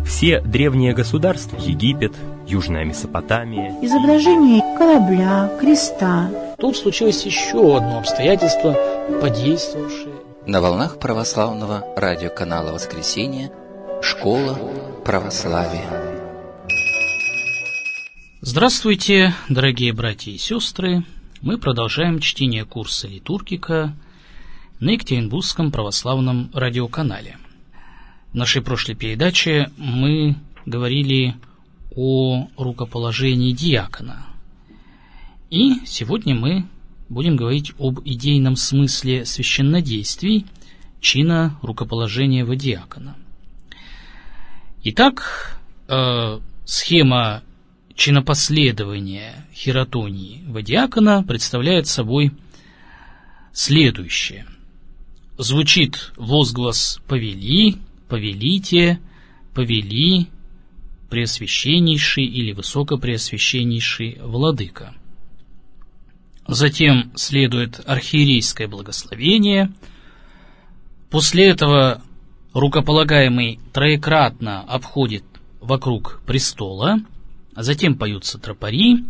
Все древние государства — Египет, Южная Месопотамия. Изображение корабля, креста. Тут случилось еще одно обстоятельство, подействовавшее. На волнах православного радиоканала «Воскресенье» «Школа православия». Здравствуйте, дорогие братья и сестры! Мы продолжаем чтение курса «Литургика» на Екатеринбургском православном радиоканале. В нашей прошлой передаче мы говорили о рукоположении диакона. И сегодня мы будем говорить об идейном смысле священнодействий чина рукоположения во диакона. Итак, схема чинопоследования хиротонии во диакона представляет собой следующее. Звучит возглас «повели», «повелите», «повели», «преосвященнейший» или «высокопреосвященнейший владыка». Затем следует архиерейское благословение. После этого рукополагаемый троекратно обходит вокруг престола, а затем поются тропари.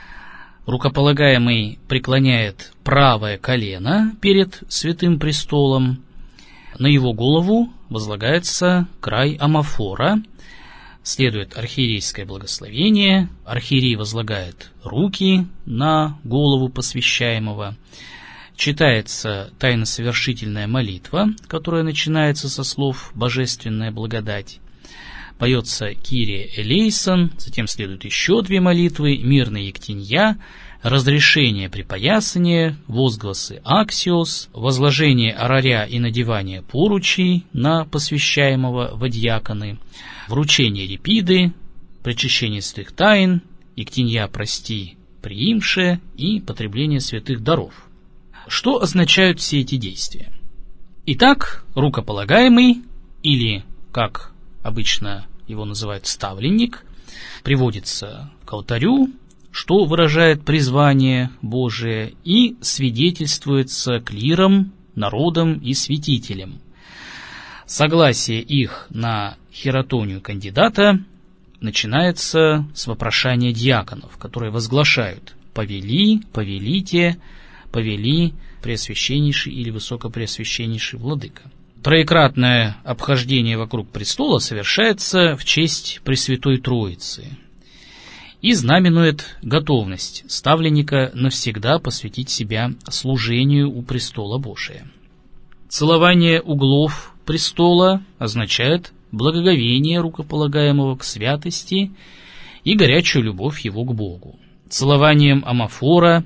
Рукополагаемый преклоняет правое колено перед святым престолом. На его голову возлагается край амафора. Следует архиерейское благословение. Архиерей возлагает руки на голову посвящаемого. Читается тайносовершительная молитва, которая начинается со слов «Божественная благодать». Поется «Кирие элейсон», затем следуют еще две молитвы: «Мирная ектенья», «Разрешение припоясания», возгласы «Аксиос», возложение ораря и надевание поручей на посвящаемого во диаконы, вручение репиды, причащение святых тайн, ектенья прости приимше и потребление святых даров. Что означают все эти действия? Итак, рукополагаемый, или, как обычно его называют, ставленник, приводится к алтарю, что выражает призвание Божие, и свидетельствуется клиром, народом и святителем. Согласие их на хиротонию кандидата начинается с вопрошания диаконов, которые возглашают «повели», «повелите», «повели», «преосвященнейший» или «высокопреосвященнейший владыка». Троекратное обхождение вокруг престола совершается в честь Пресвятой Троицы и знаменует готовность ставленника навсегда посвятить себя служению у престола Божия. Целование углов престола означает благоговение рукополагаемого к святости и горячую любовь его к Богу. Целованием амафора,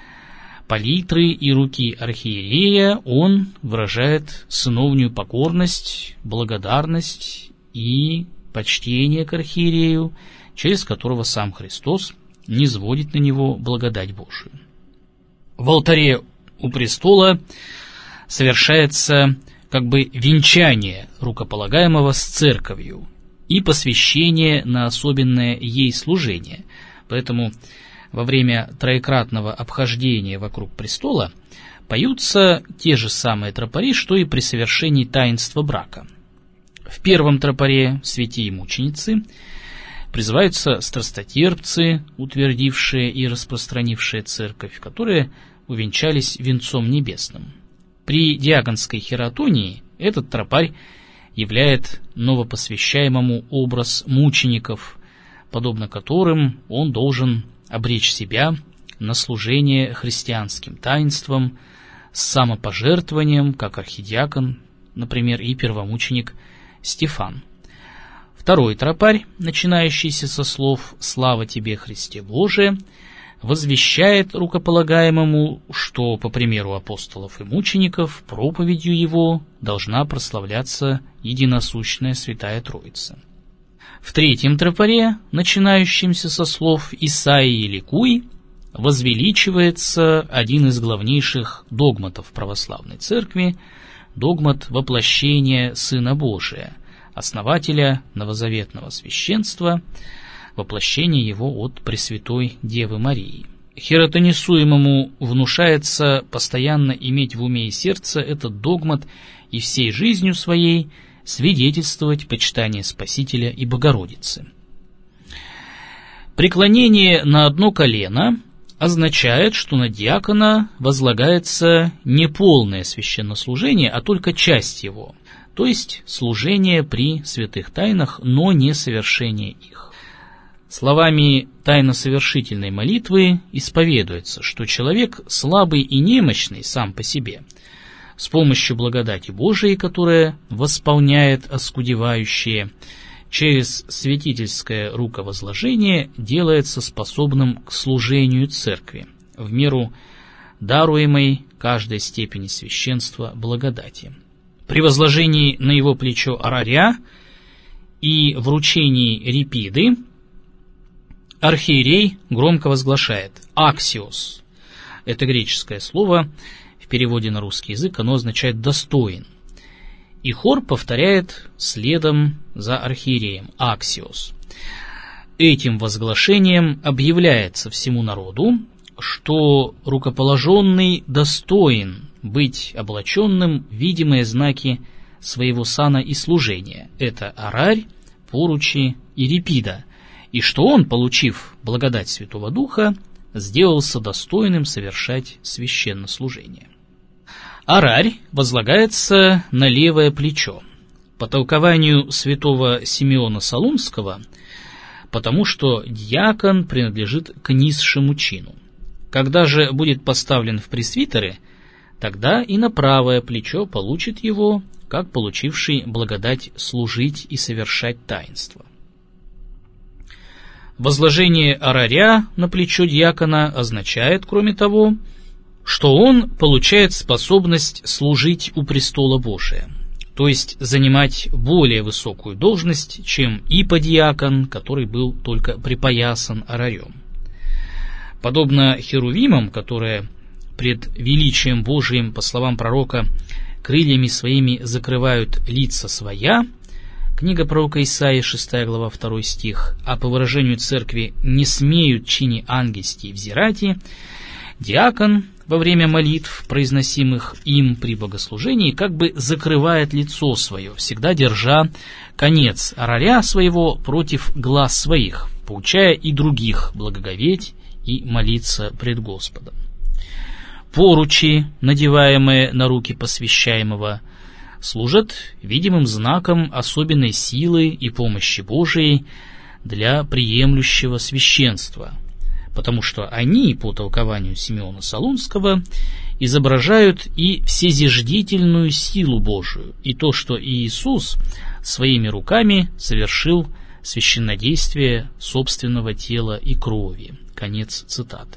палитры и руки архиерея он выражает сыновнюю покорность, благодарность и почтение к архиерею, через которого сам Христос низводит на него благодать Божию. В алтаре у престола совершается как бы венчание рукополагаемого с церковью и посвящение на особенное ей служение. Поэтому во время троекратного обхождения вокруг престола поются те же самые тропари, что и при совершении таинства брака. В первом тропаре святые мученицы призываются страстотерпцы, утвердившие и распространившие церковь, которые увенчались венцом небесным. При диаконской хиротонии этот тропарь являет новопосвящаемому образ мучеников, подобно которым он должен обречь себя на служение христианским таинствам с самопожертвованием, как архидиакон, например, и первомученик Стефан. Второй тропарь, начинающийся со слов «Слава тебе, Христе Божие», возвещает рукополагаемому, что, по примеру апостолов и мучеников, проповедью его должна прославляться единосущная Святая Троица. В третьем тропаре, начинающемся со слов «Исаии ликуй», возвеличивается один из главнейших догматов православной церкви, догмат воплощения Сына Божия, основателя новозаветного священства, воплощение его от Пресвятой Девы Марии. Хиротонисуемому внушается постоянно иметь в уме и сердце этот догмат и всей жизнью своей свидетельствовать почитание Спасителя и Богородицы. Преклонение на одно колено означает, что на диакона возлагается не полное священнослужение, а только часть его, то есть служение при святых тайнах, но не совершение их. Словами тайносовершительной молитвы исповедуется, что человек слабый и немощный сам по себе, с помощью благодати Божией, которая восполняет оскудевающее, через святительское руковозложение делается способным к служению Церкви в меру даруемой каждой степени священства благодати. При возложении на его плечо ораря и вручении репиды архиерей громко возглашает «аксиос». Это греческое слово, в переводе на русский язык оно означает «достоин». И хор повторяет следом за архиереем «аксиос». Этим возглашением объявляется всему народу, что рукоположенный достоин быть облаченным в видимые знаки своего сана и служения. Это орарь, поручи и репида, и что он, получив благодать Святого Духа, сделался достойным совершать священнослужение. Орарь возлагается на левое плечо, по толкованию святого Симеона Солунского, потому что диакон принадлежит к низшему чину. Когда же будет поставлен в пресвитеры, тогда и на правое плечо получит его, как получивший благодать служить и совершать таинство. Возложение ораря на плечо диакона означает, кроме того, что он получает способность служить у престола Божия, то есть занимать более высокую должность, чем иподиакон, который был только припоясан орарем. Подобно херувимам, которые пред величием Божиим, по словам пророка, крыльями своими закрывают лица своя, книга пророка Исаии, 6 глава, 2 стих, а по выражению церкви не смеют чини ангельские взирати, диакон во время молитв, произносимых им при богослужении, как бы закрывает лицо свое, всегда держа конец ораря своего против глаз своих, поучая и других благоговеть и молиться пред Господом. Поручи, надеваемые на руки посвящаемого, служат видимым знаком особенной силы и помощи Божией для приемлющего священства, потому что они, по толкованию Симеона Солунского, изображают и всезиждительную силу Божию, и то, что Иисус своими руками совершил священнодействие собственного тела и крови. Конец цитаты.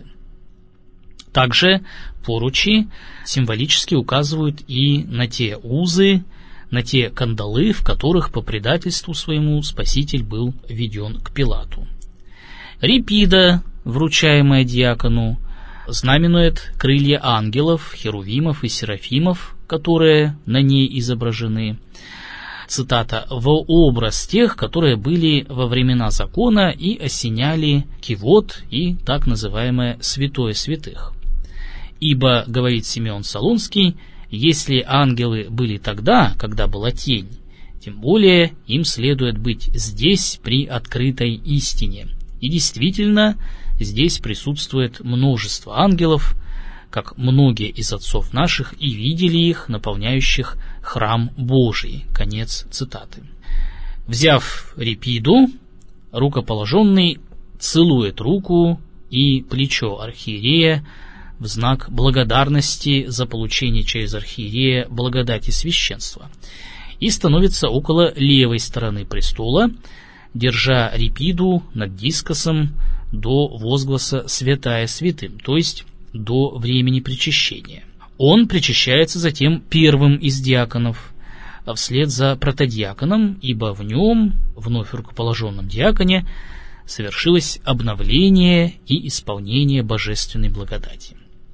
Также поручи символически указывают и на те узы, на те кандалы, в которых по предательству своему Спаситель был введен к Пилату. Репида, вручаемая диакону, знаменует крылья ангелов, херувимов и серафимов, которые на ней изображены. Цитата: «во образ тех, которые были во времена закона и осеняли кивот и так называемое святое святых. Ибо, говорит Симеон Солунский, если ангелы были тогда, когда была тень, тем более им следует быть здесь при открытой истине. И действительно, здесь присутствует множество ангелов, как многие из отцов наших, и видели их, наполняющих храм Божий». Конец цитаты. Взяв репиду, рукоположенный целует руку и плечо архиерея в знак благодарности за получение через архиерея благодати священства и становится около левой стороны престола, держа репиду над дискосом до возгласа «святая святым», то есть до времени причащения. Он причащается затем первым из диаконов, вслед за протодиаконом, ибо в нем, вновь рукоположенном диаконе, совершилось обновление и исполнение божественной благодати.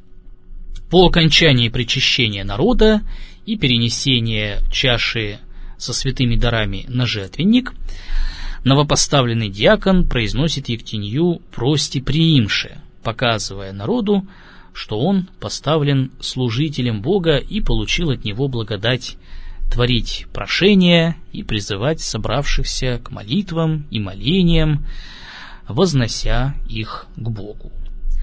По окончании причащения народа и перенесения чаши со святыми дарами на жертвенник, новопоставленный диакон произносит ектенью «прости приимше», показывая народу, что он поставлен служителем Бога и получил от него благодать творить прошения и призывать собравшихся к молитвам и молениям, вознося их к Богу.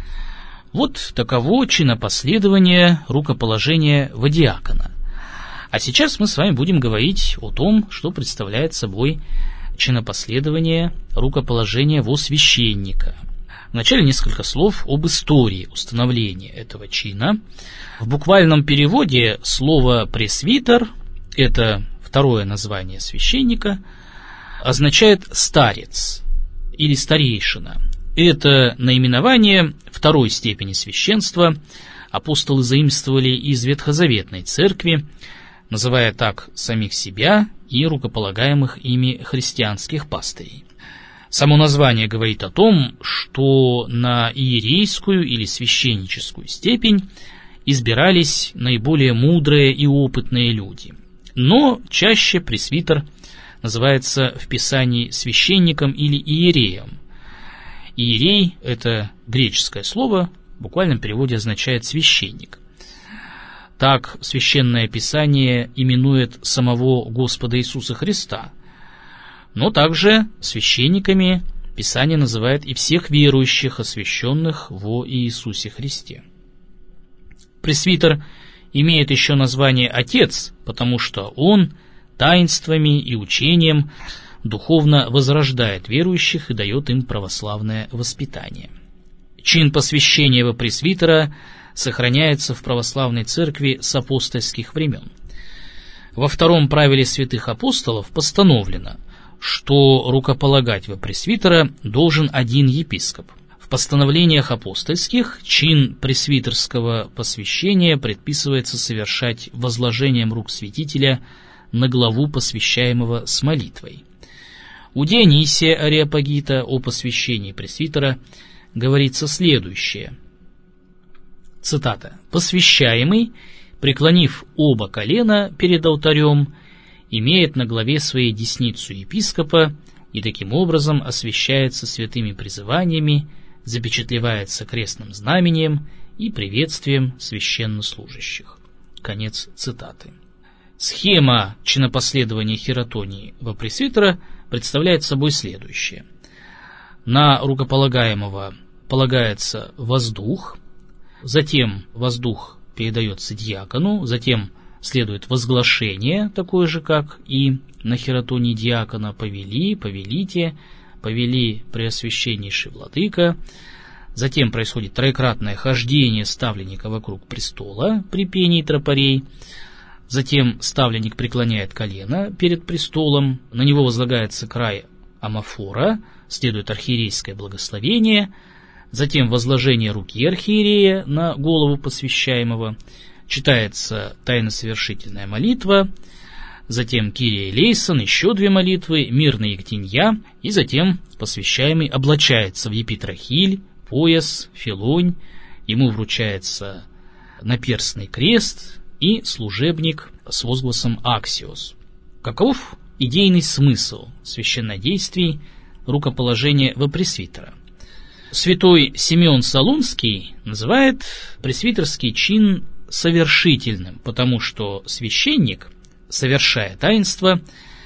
Вот таково чинопоследование рукоположения водиакона. А сейчас мы с вами будем говорить о том, что представляет собой чинопоследование рукоположения во священника. Вначале несколько слов об истории установления этого чина. В буквальном переводе слово «пресвитер» — это второе название священника, означает «старец» или «старейшина». Это наименование второй степени священства апостолы заимствовали из Ветхозаветной церкви, называя так самих себя и рукополагаемых ими христианских пастырей. Само название говорит о том, что на иерейскую или священническую степень избирались наиболее мудрые и опытные люди. Но чаще пресвитер называется в Писании священником или иереем. Иерей – это греческое слово, в буквальном переводе означает «священник». Так Священное Писание именует самого Господа Иисуса Христа, но также священниками Писание называет и всех верующих, освященных во Иисусе Христе. Пресвитер имеет еще название «отец», потому что он таинствами и учением духовно возрождает верующих и дает им православное воспитание. Чин посвящения во пресвитера сохраняется в православной церкви с апостольских времен. Во втором правиле святых апостолов постановлено, что рукополагать во пресвитера должен один епископ. В постановлениях апостольских чин пресвитерского посвящения предписывается совершать возложением рук святителя на главу посвящаемого с молитвой. У Дионисия Ареопагита о посвящении пресвитера говорится следующее. Цитата. «Посвящаемый, преклонив оба колена перед алтарем, имеет на главе своей десницу епископа и таким образом освящается святыми призываниями, запечатлевается крестным знамением и приветствием священнослужащих». Конец цитаты. Схема чинопоследования хиротонии во пресвитера представляет собой следующее. На рукополагаемого полагается воздух, затем воздух передается диакону, затем следует возглашение, такое же, как и на хиротонии диакона «повели», «повелите», «повели преосвященнейший владыка». Затем происходит троекратное хождение ставленника вокруг престола при пении тропарей. Затем ставленник преклоняет колено перед престолом, на него возлагается край амафора, следует архиерейское благословение, затем возложение руки архиерея на голову посвящаемого, читается тайносовершительная молитва, затем Кирия элейсон, еще две молитвы, мирная ектенья, и затем посвящаемый облачается в епитрахиль, пояс, филонь, ему вручается наперстный крест и служебник с возгласом «Аксиос». Каков идейный смысл священнодействий рукоположения во пресвитера? Святой Симеон Солунский называет пресвитерский чин совершительным, потому что священник, совершая таинство,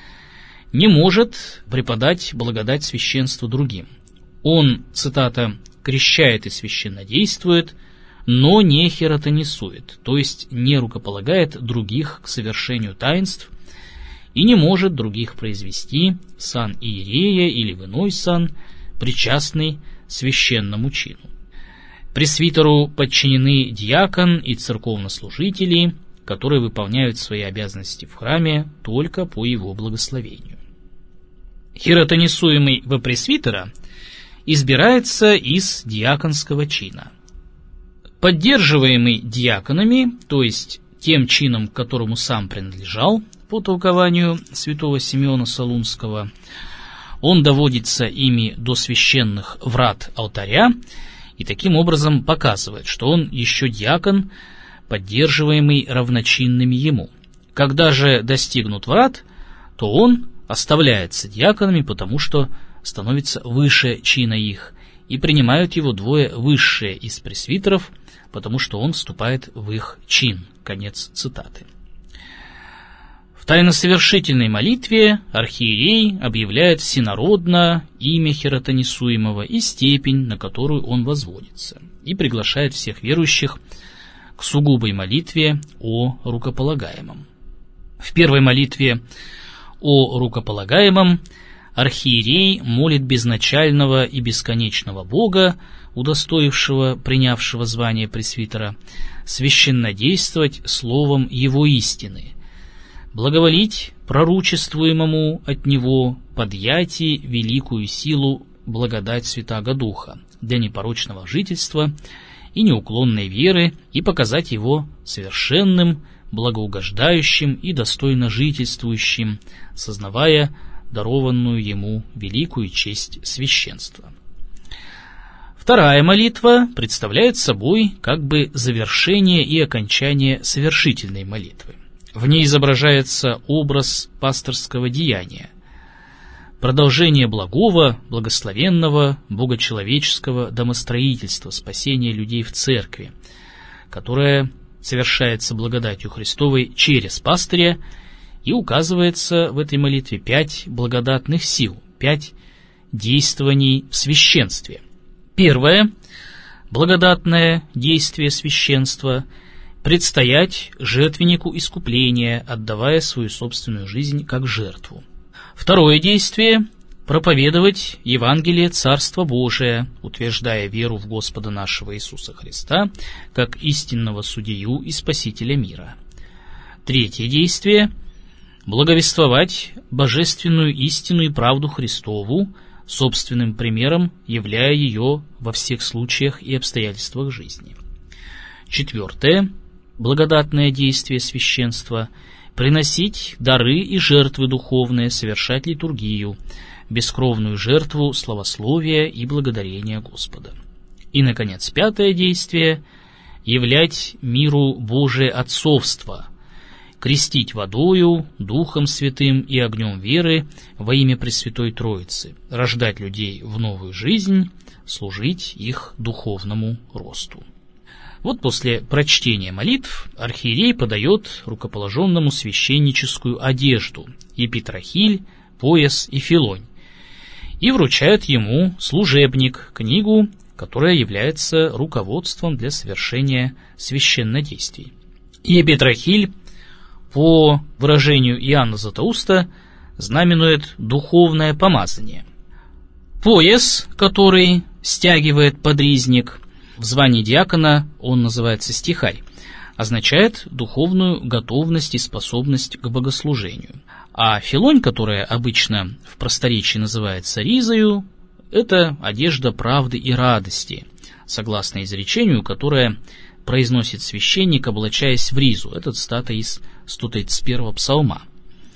не может преподать благодать священству другим. Он, цитата, «крещает и священнодействует, но не хиротонисует», то есть не рукополагает других к совершению таинств и не может других произвести в сан иерея или в иной сан, причастный священному чину. Пресвитеру подчинены диакон и церковнослужители, которые выполняют свои обязанности в храме только по его благословению. Хиротонисуемый во пресвитера избирается из диаконского чина. Поддерживаемый диаконами, то есть тем чином, к которому сам принадлежал, по толкованию святого Симеона Солунского, он доводится ими до священных врат алтаря и таким образом показывает, что он еще диакон, поддерживаемый равночинными ему. Когда же достигнут врат, то он оставляется диаконами, потому что становится выше чина их, и принимают его двое высшие из пресвитеров, потому что он вступает в их чин. Конец цитаты. В тайносовершительной молитве архиерей объявляет всенародно имя хиротонисуемого и степень, на которую он возводится, и приглашает всех верующих к сугубой молитве о рукополагаемом. В первой молитве о рукополагаемом архиерей молит безначального и бесконечного Бога, удостоившего принявшего звание пресвитера, священнодействовать словом его истины, благоволить пророчествуемому от него подъяти великую силу благодать Святаго Духа для непорочного жительства и неуклонной веры и показать его совершенным, благоугождающим и достойно жительствующим, сознавая дарованную ему великую честь священства. Вторая молитва представляет собой как бы завершение и окончание совершительной молитвы. В ней изображается образ пасторского деяния, продолжение благого, благословенного, богочеловеческого домостроительства, спасения людей в церкви, которое совершается благодатью Христовой через пастыря, и указывается в этой молитве 5 благодатных сил, 5 действований в священстве. Первое благодатное действие священства — предстоять жертвеннику искупления, отдавая свою собственную жизнь как жертву. Второе действие — проповедовать Евангелие Царства Божия, утверждая веру в Господа нашего Иисуса Христа как истинного судью и спасителя мира. Третье действие — благовествовать божественную истину и правду Христову, собственным примером являя ее во всех случаях и обстоятельствах жизни. Четвертое благодатное действие священства — приносить дары и жертвы духовные, совершать литургию, бескровную жертву славословия и благодарения Господа. И, наконец, пятое действие — являть миру Божие отцовство, крестить водою, Духом Святым и огнем веры во имя Пресвятой Троицы, рождать людей в новую жизнь, служить их духовному росту. Вот после прочтения молитв архиерей подает рукоположенному священническую одежду, епитрахиль, пояс и филонь, и вручает ему служебник, книгу, которая является руководством для совершения священнодействий. Епитрахиль, по выражению Иоанна Златоуста, знаменует духовное помазание. Пояс, который стягивает подризник, в звании диакона он называется стихарь, означает духовную готовность и способность к богослужению. А филонь, которая обычно в просторечии называется ризою, это одежда правды и радости, согласно изречению, которое произносит священник, облачаясь в ризу. Это цитата из 131-го псалма.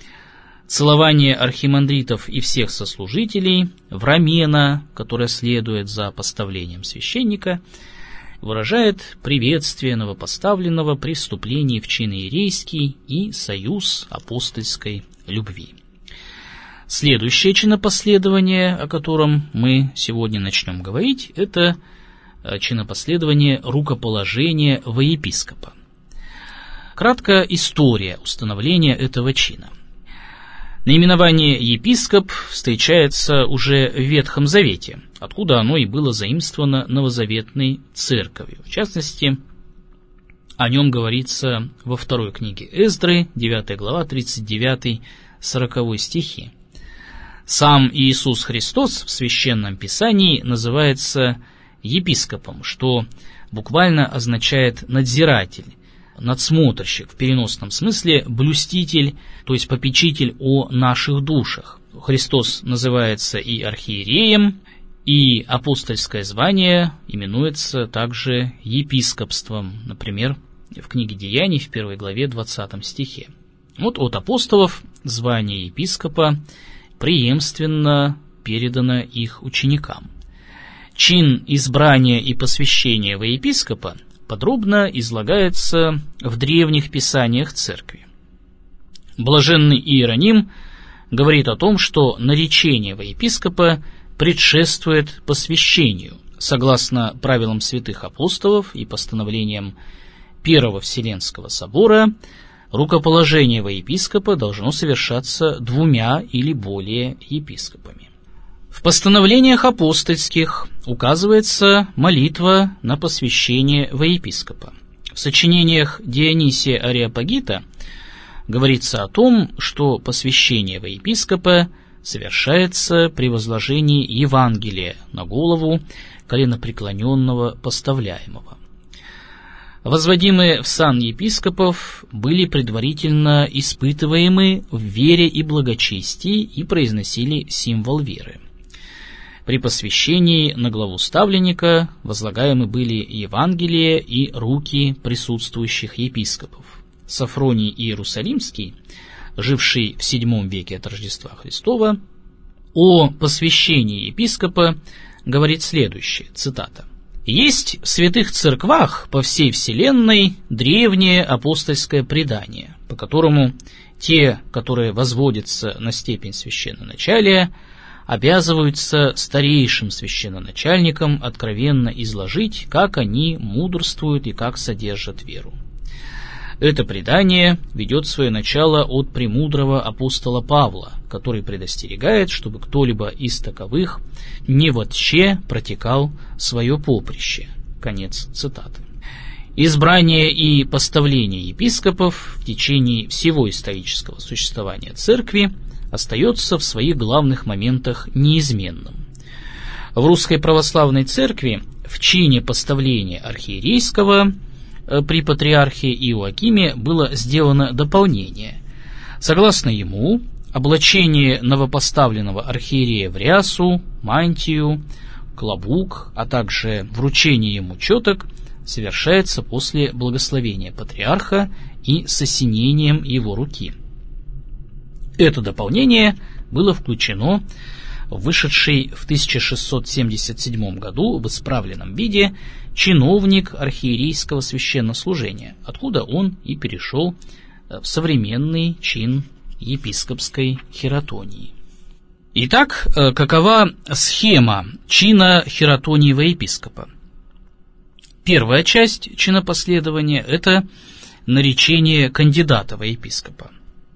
Целование архимандритов и всех сослужителей, врамена, которая следует за поставлением священника, выражает приветствие новопоставленного при вступлении в чин иерейский и союз апостольской любви. Следующее чинопоследование, о котором мы сегодня начнем говорить, это чинопоследование рукоположения во епископа. Кратко история установления этого чина. Наименование «епископ» встречается уже в Ветхом Завете, откуда оно и было заимствовано новозаветной церковью. В частности, о нем говорится во второй книге Эздры, 9 глава, 39-40 стихи. Сам Иисус Христос в Священном Писании называется епископом, что буквально означает «надзиратель», надсмотрщик, в переносном смысле блюститель, то есть попечитель о наших душах. Христос называется и архиереем, и апостольское звание именуется также епископством, например, в книге Деяний в 1 главе 20 стихе. Вот от апостолов звание епископа преемственно передано их ученикам. Чин избрания и посвящения во епископа подробно излагается в древних писаниях церкви. Блаженный Иероним говорит о том, что наречение во епископа предшествует посвящению, согласно правилам святых апостолов и постановлениям Первого Вселенского собора. рукоположение во епископа должно совершаться 2 или более епископами. В постановлениях апостольских указывается молитва на посвящение во епископа. В сочинениях Дионисия Ареопагита говорится о том, что посвящение во епископа совершается при возложении Евангелия на голову коленопреклоненного поставляемого. Возводимые в сан епископов были предварительно испытываемы в вере и благочестии и произносили символ веры. При посвящении на главу ставленника возлагаемы были Евангелие и руки присутствующих епископов. Софроний Иерусалимский, живший в VII веке от Рождества Христова, о посвящении епископа говорит следующее, цитата: «Есть в святых церквах по всей вселенной древнее апостольское предание, по которому те, которые возводятся на степень священноначалия, обязываются старейшим священноначальникам откровенно изложить, как они мудрствуют и как содержат веру. Это предание ведет свое начало от премудрого апостола Павла, который предостерегает, чтобы кто-либо из таковых не вотще протекал свое поприще». Конец цитаты. Избрание и поставление епископов в течение всего исторического существования церкви остается в своих главных моментах неизменным. В Русской Православной Церкви в чине поставления архиерейского при патриархе Иоакиме было сделано дополнение. Согласно ему, облачение новопоставленного архиерея в рясу, мантию, клобук, а также вручение ему четок совершается после благословения патриарха и с осенением его руки. Это дополнение было включено в вышедший в 1677 году в исправленном виде чиновник архиерейского священнослужения, откуда он и перешел в современный чин епископской хиратонии. Итак, какова схема чина хиратонии во епископа? Первая часть чинопоследования – это наречение кандидата во епископа.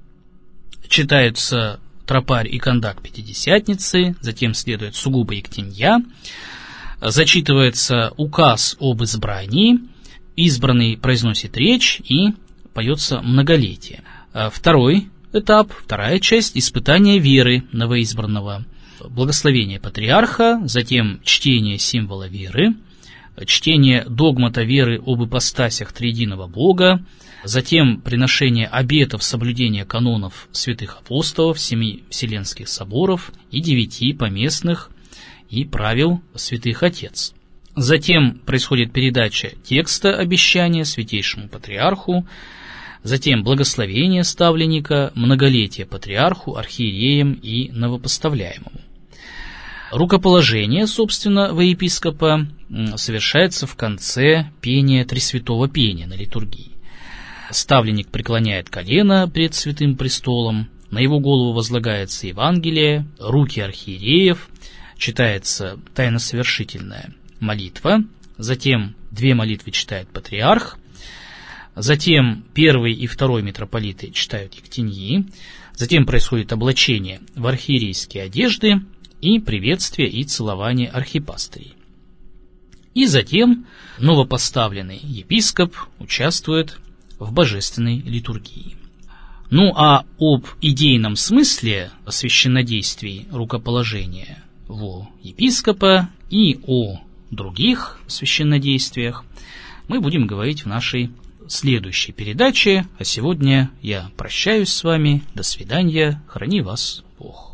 Читаются тропарь и кондак Пятидесятницы, затем следует сугубо ектенья, зачитывается указ об избрании, избранный произносит речь и поется многолетие. Второй этап, вторая часть – испытание веры новоизбранного, благословение патриарха, затем чтение символа веры, чтение догмата веры об ипостасях триединого Бога, затем приношение обетов соблюдения канонов святых апостолов, 7 Вселенских соборов и 9 поместных и правил святых отец. Затем происходит передача текста обещания святейшему патриарху, затем благословение ставленника, многолетие патриарху, архиереям и новопоставляемому. Рукоположение, собственно, во епископа совершается в конце пения Тресвятого пения на литургии. Ставленник преклоняет колено пред святым престолом, на его голову возлагается Евангелие, руки архиереев, читается тайносовершительная молитва, затем 2 молитвы читает патриарх, затем 1 и 2 митрополиты читают ектеньи, затем происходит облачение в архиерейские одежды и приветствие и целование архипастырей. И затем новопоставленный епископ участвует в божественной литургии. Ну а об идейном смысле священнодействий рукоположения во епископа и о других священнодействиях мы будем говорить в нашей следующей передаче. А сегодня я прощаюсь с вами. До свидания. Храни вас Бог.